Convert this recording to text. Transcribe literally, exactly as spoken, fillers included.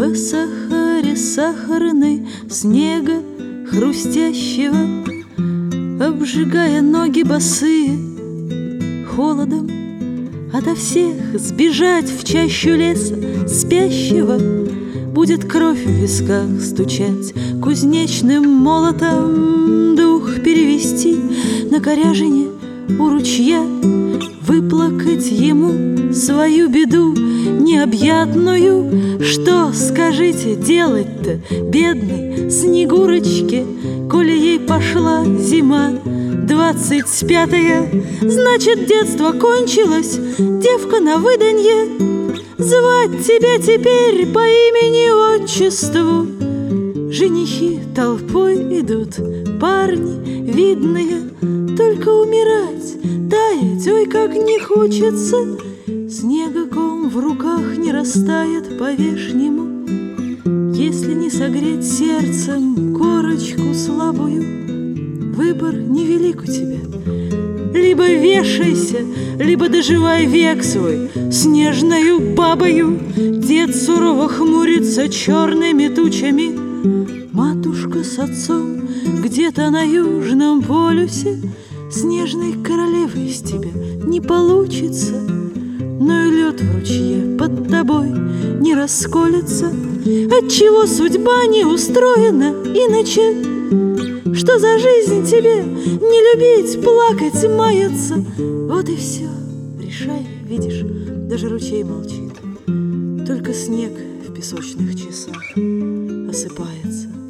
По Сахаре сахарной снега хрустящего, обжигая ноги босые холодом, ото всех сбежать в чащу леса спящего. Будет кровь в висках стучать кузнечным молотом, дух перевести на коряжине у ручья, выплакать ему свою беду необъятную. Что, скажите, делать-то бедной Снегурочке, коли ей пошла зима двадцать пятая? Значит, детство кончилось, девка на выданье. Звать тебя теперь по имени-отчеству. Женихи толпой идут, парни видные, только умирать, таять, ой, как не хочется. Снегоком в руках не растает по-вешнему, если не согреть сердцем корочку слабую. Выбор невелик у тебя. Либо вешайся, либо доживай век свой снежною бабою. Дед сурово хмурится черными тучами. Матушка с отцом где-то на южном полюсе. Снежной королевой из тебя не получится, но и лед в ручье под тобой не расколется. Отчего судьба не устроена иначе? Что за жизнь тебе не любить, плакать, маяться? Вот и все, решай, видишь, даже ручей молчит. Только снег в песочных часах осыпается.